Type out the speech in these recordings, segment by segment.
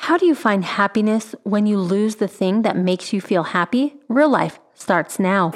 How do you find happiness when you lose the thing that makes you feel happy? Real Life starts now.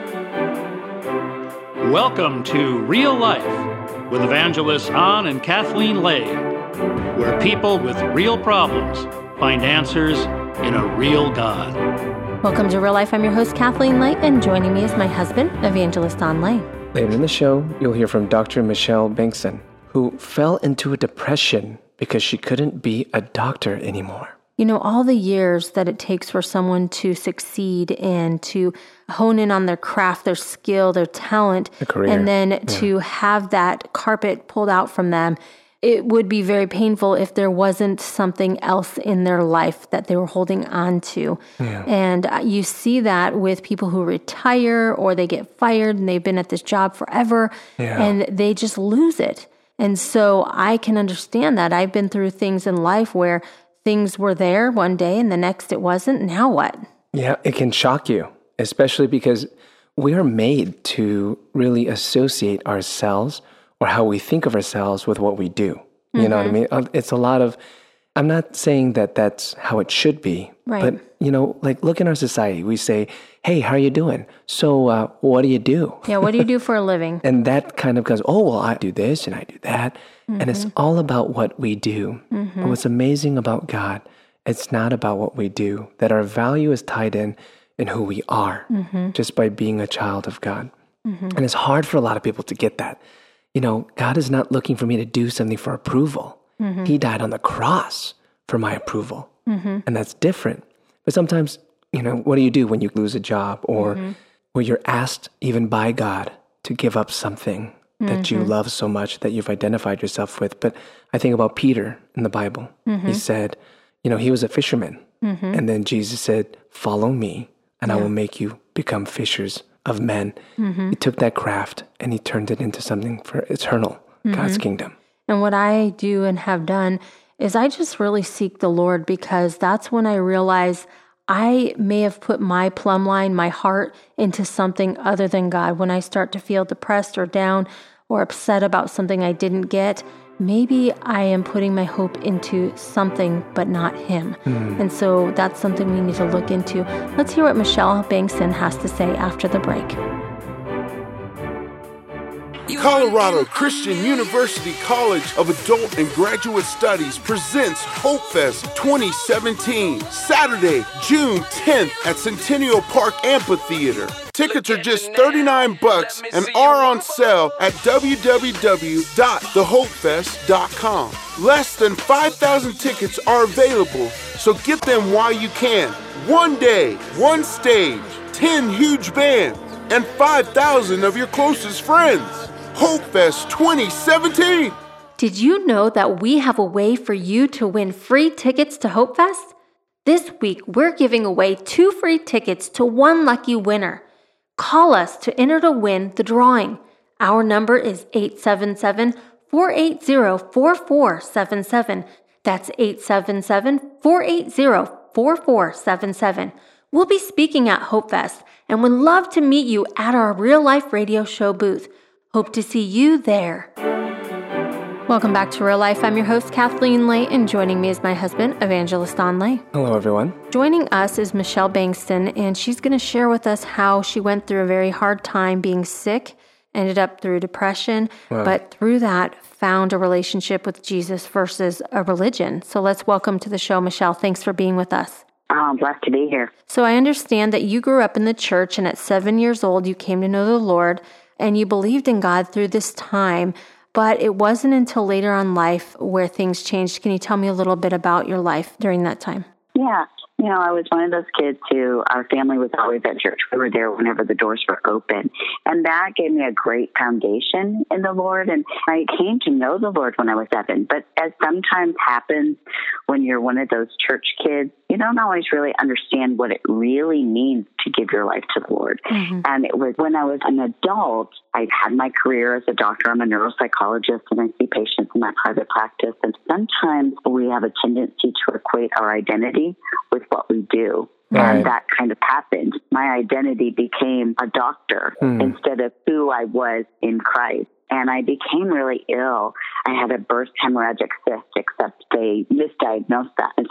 Welcome to Real Life with evangelists An and Kathleen Lay, where people with real problems find answers in a real God. Welcome to Real Life. I'm your host, Kathleen Lay, and joining me is my husband, Evangelist An Lay. Later in the show, you'll hear from Dr. Michelle Bengtson, who fell into a depression because she couldn't be a doctor anymore. You know, all the years that it takes for someone to succeed and to hone in on their craft, their skill, their talent, and then to have that carpet pulled out from them, it would be very painful if there wasn't something else in their life that they were holding on to. Yeah. And you see that with people who retire or they get fired and they've been at this job forever and they just lose it. And so I can understand that. I've been through things in life where things were there one day and the next it wasn't. Now what? Yeah, it can shock you, especially because we are made to really associate ourselves or how we think of ourselves with what we do. You know what I mean? It's a lot of, I'm not saying that that's how it should be, but, you know, like look in our society, we say, hey, how are you doing? So what do you do? Yeah, what do you do for a living? And that kind of goes, oh, well, I do this and I do that. And it's all about what we do. And what's amazing about God, it's not about what we do, that our value is tied in who we are just by being a child of God. And it's hard for a lot of people to get that. You know, God is not looking for me to do something for approval. He died on the cross for my approval. And that's different. But sometimes, you know, what do you do when you lose a job or where you're asked even by God to give up something that you love so much that you've identified yourself with? But I think about Peter in the Bible. He said, you know, he was a fisherman. And then Jesus said, follow me and I will make you become fishers of men. He took that craft and he turned it into something for eternal, God's kingdom. And what I do and have done is I just really seek the Lord, because that's when I realize I may have put my plumb line, my heart, into something other than God. When I start to feel depressed or down or upset about something I didn't get, maybe I am putting my hope into something but not Him. And so that's something we need to look into. Let's hear what Michelle Bengtson has to say after the break. Colorado Christian University College of Adult and Graduate Studies presents Hope Fest 2017, Saturday, June 10th at Centennial Park Amphitheater. Tickets are just $39 and are on sale at www.thehopefest.com. Less than 5,000 tickets are available, so get them while you can. One day, one stage, 10 huge bands, and 5,000 of your closest friends. Hope Fest 2017. Did you know that we have a way for you to win free tickets to Hope Fest? This week, we're giving away 2 free tickets to one lucky winner. Call us to enter to win the drawing. Our number is 877-480-4477. That's 877-480-4477. We'll be speaking at Hope Fest and would love to meet you at our Real Life radio show booth. Hope to see you there. Welcome back to Real Life. I'm your host, Kathleen Lay, and joining me is my husband, Evangelist An Lay. Hello, everyone. Joining us is Michelle Bengtson, and she's going to share with us how she went through a very hard time being sick, ended up through depression, but through that found a relationship with Jesus versus a religion. So let's welcome to the show, Michelle. Thanks for being with us. I'm blessed to be here. So I understand that you grew up in the church, and at 7 years old, you came to know the Lord, and you believed in God through this time, but it wasn't until later on life where things changed. Can you tell me a little bit about your life during that time? Yeah. You know, I was one of those kids who our family was always at church. We were there whenever the doors were open. And that gave me a great foundation in the Lord. And I came to know the Lord when I was 7. But as sometimes happens when you're one of those church kids, you don't always really understand what it really means to give your life to the Lord. And it was when I was an adult, I had my career as a doctor. I'm a neuropsychologist, and I see patients in my private practice. And sometimes we have a tendency to equate our identity with what we do. And that kind of happened. My identity became a doctor instead of who I was in Christ. And I became really ill. I had a burst hemorrhagic cyst, except they misdiagnosed that. And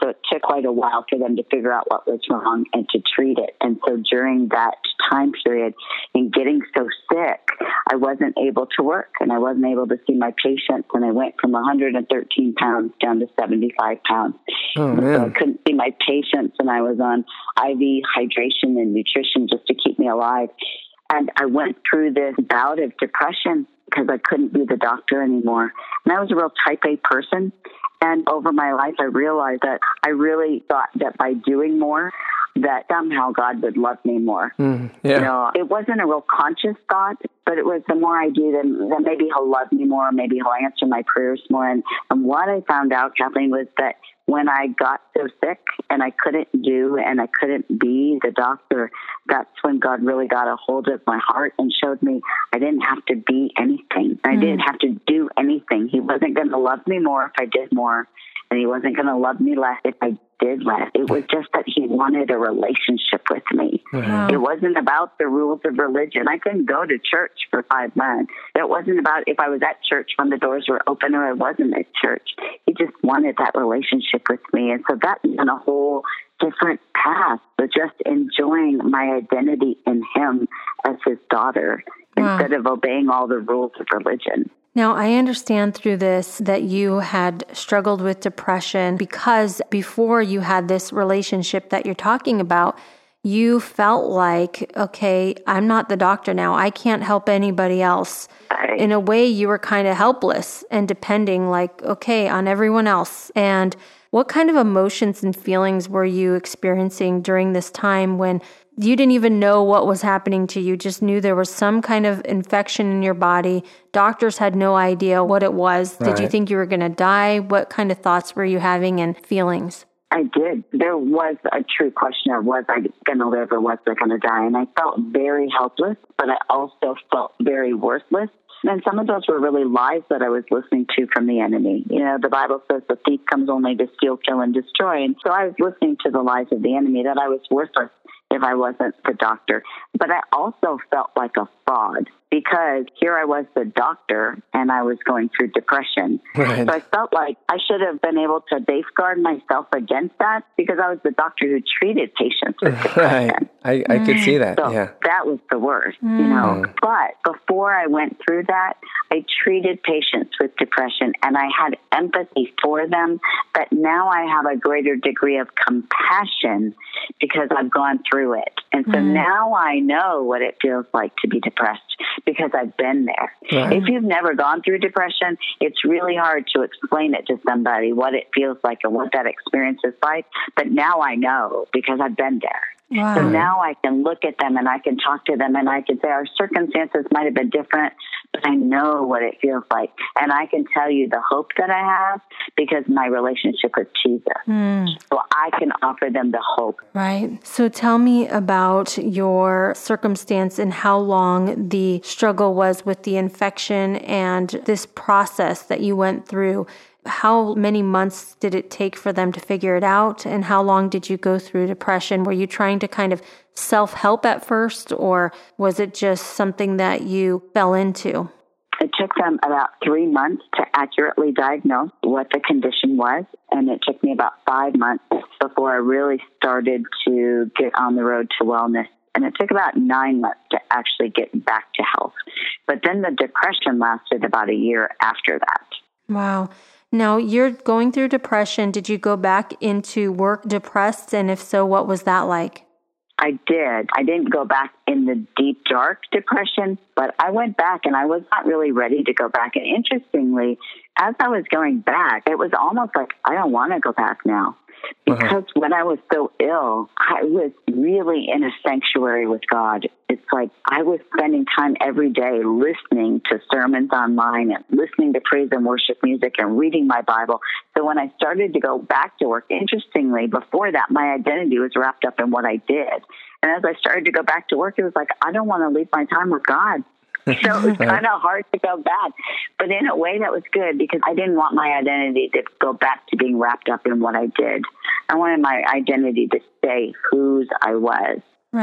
So it took quite a while for them to figure out what was wrong and to treat it. And so during that time period, in getting so sick, I wasn't able to work and I wasn't able to see my patients. And I went from 113 pounds down to 75 pounds. Oh, man. So I couldn't see my patients, and I was on IV hydration and nutrition just to keep me alive. And I went through this bout of depression because I couldn't be the doctor anymore. And I was a real type A person. And over my life, I realized that I really thought that by doing more, that somehow God would love me more. Yeah. You know, it wasn't a real conscious thought, but it was the more I do, then maybe he'll love me more, maybe he'll answer my prayers more. And what I found out, Kathleen, was that when I got so sick and I couldn't do and I couldn't be the doctor, that's when God really got a hold of my heart and showed me I didn't have to be anything. I didn't have to do anything. He wasn't going to love me more if I did more, and he wasn't going to love me less if I did less. It was just that he wanted a relationship with me. Wow. It wasn't about the rules of religion. I couldn't go to church for 5 months. It wasn't about if I was at church when the doors were open or I wasn't at church. He just wanted that relationship with me. And so that was on a whole different path, but just enjoying my identity in him as his daughter instead of obeying all the rules of religion. Now, I understand through this that you had struggled with depression because before you had this relationship that you're talking about, you felt like, okay, I'm not the doctor now. I can't help anybody else. Right. In a way, you were kind of helpless and depending, like, okay, on everyone else. And what kind of emotions and feelings were you experiencing during this time when you didn't even know what was happening to you, just knew there was some kind of infection in your body? Doctors had no idea what it was. Right. Did you think you were going to die? What kind of thoughts were you having and feelings? I did. There was a true question of was I going to live or was I going to die? And I felt very helpless, but I also felt very worthless. And some of those were really lies that I was listening to from the enemy. You know, the Bible says the thief comes only to steal, kill, and destroy. And so I was listening to the lies of the enemy that I was worthless if I wasn't the doctor. But I also felt like a fraud because here I was the doctor and I was going through depression. Right. So I felt like I should have been able to safeguard myself against that because I was the doctor who treated patients with depression. Right. I could see that, so that was the worst, you know. But before I went through that, I treated patients with depression and I had empathy for them. But now I have a greater degree of compassion because I've gone through it. And so now I know what it feels like to be depressed because I've been there. Right. If you've never gone through depression, it's really hard to explain it to somebody, what it feels like and what that experience is like. But now I know because I've been there. Wow. So now I can look at them and I can talk to them and I can say our circumstances might have been different, but I know what it feels like. And I can tell you the hope that I have because my relationship with Jesus. So I can offer them the hope. Right. So tell me about your circumstance and how long the struggle was with the infection and this process that you went through. How many months did it take for them to figure it out? And how long did you go through depression? Were you trying to kind of self-help at first, or was it just something that you fell into? It took them about 3 months to accurately diagnose what the condition was. And it took me about 5 months before I really started to get on the road to wellness. And it took about 9 months to actually get back to health. But then the depression lasted about a year after that. Wow. Now, you're going through depression. Did you go back into work depressed? And if so, what was that like? I did. I didn't go back in the deep, dark depression, but I went back and I was not really ready to go back. And interestingly, as I was going back, it was almost like, I don't want to go back now. Because when I was so ill, I was really in a sanctuary with God. It's like I was spending time every day listening to sermons online and listening to praise and worship music and reading my Bible. So when I started to go back to work, interestingly, before that, my identity was wrapped up in what I did. And as I started to go back to work, it was like, I don't want to leave my time with God. So it was kind of hard to go back. But in a way, that was good because I didn't want my identity to go back to being wrapped up in what I did. I wanted my identity to stay whose I was. Right.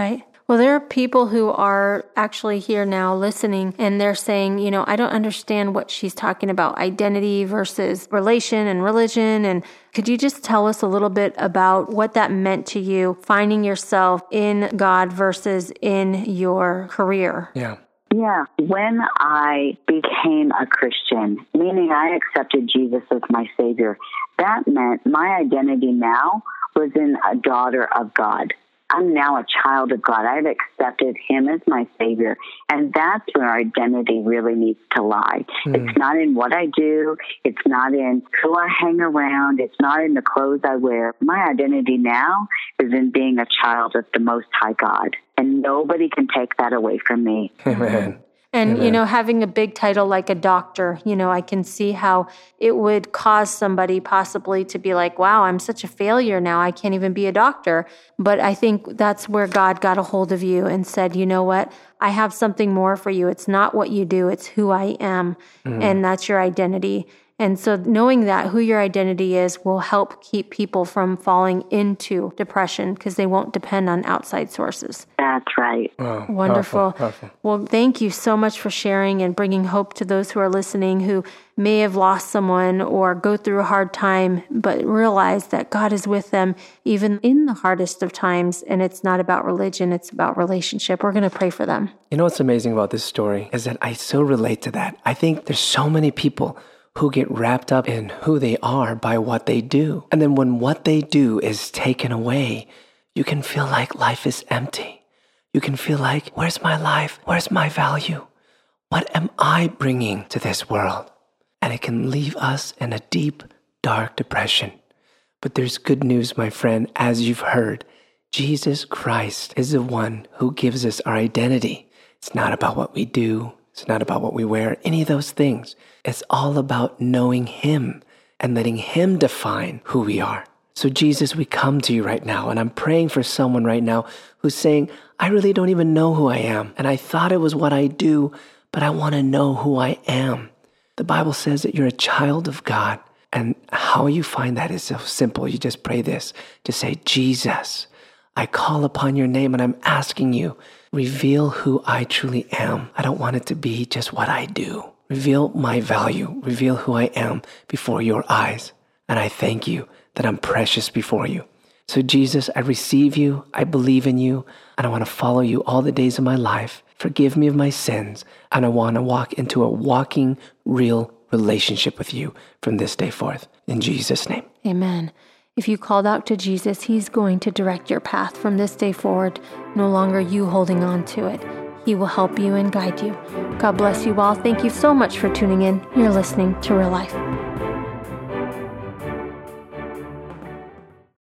Well, there are people who are actually here now listening, and they're saying, I don't understand what she's talking about, identity versus relation and religion. And could you just tell us a little bit about what that meant to you, finding yourself in God versus in your career? Yeah. Yeah. When I became a Christian, meaning I accepted Jesus as my Savior, that meant my identity now was in a daughter of God. I'm now a child of God. I've accepted Him as my Savior. And that's where our identity really needs to lie. It's not in what I do. It's not in who I hang around. It's not in the clothes I wear. My identity now is in being a child of the Most High God. And nobody can take that away from me. Amen. And, having a big title like a doctor, I can see how it would cause somebody possibly to be like, wow, I'm such a failure now. I can't even be a doctor. But I think that's where God got a hold of you and said, you know what? I have something more for you. It's not what you do. It's who I am. And that's your identity. And so knowing that who your identity is will help keep people from falling into depression because they won't depend on outside sources. That's right. Wow. Wonderful. Powerful. Well, thank you so much for sharing and bringing hope to those who are listening who may have lost someone or go through a hard time, but realize that God is with them even in the hardest of times. And it's not about religion, it's about relationship. We're going to pray for them. You know what's amazing about this story is that I so relate to that. I think there's so many people who get wrapped up in who they are by what they do. And then when what they do is taken away, you can feel like life is empty. You can feel like, where's my life? Where's my value? What am I bringing to this world? And it can leave us in a deep, dark depression. But there's good news, my friend, as you've heard. Jesus Christ is the one who gives us our identity. It's not about what we do. It's not about what we wear, any of those things. It's all about knowing Him and letting Him define who we are. So Jesus, we come to you right now, and I'm praying for someone right now who's saying, I really don't even know who I am, and I thought it was what I do, but I want to know who I am. The Bible says that you're a child of God, and how you find that is so simple. You just pray this, to say, Jesus, I call upon your name, and I'm asking you, reveal who I truly am. I don't want it to be just what I do. Reveal my value. Reveal who I am before your eyes. And I thank you that I'm precious before you. So Jesus, I receive you. I believe in you. And I want to follow you all the days of my life. Forgive me of my sins. And I want to walk into a walking, real relationship with you from this day forth. In Jesus' name. Amen. If you called out to Jesus, He's going to direct your path from this day forward, no longer you holding on to it. He will help you and guide you. God bless you all. Thank you so much for tuning in. You're listening to Real Life.